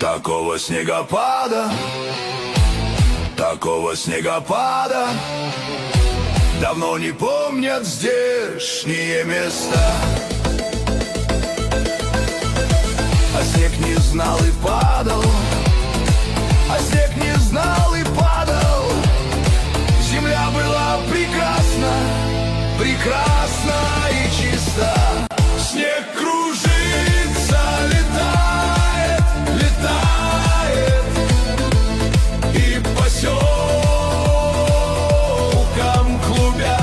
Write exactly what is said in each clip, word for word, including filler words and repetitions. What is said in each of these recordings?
Такого снегопада, такого снегопада давно не помнят здешние места. А снег не знал и падал, а снег не знал и падал. Земля была прекрасна, прекрасна и чиста. Снег кружится, летает, летает, и по селкам клубя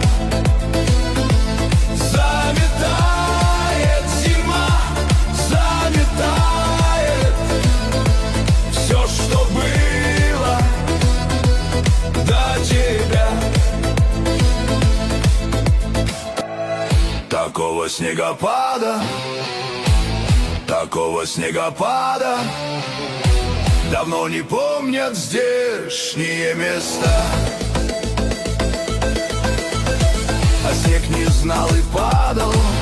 заметает зима, заметает все, что было до тебя. Такого снегопада, такого снегопада давно не помнят здешние места. А снег не знал и падал,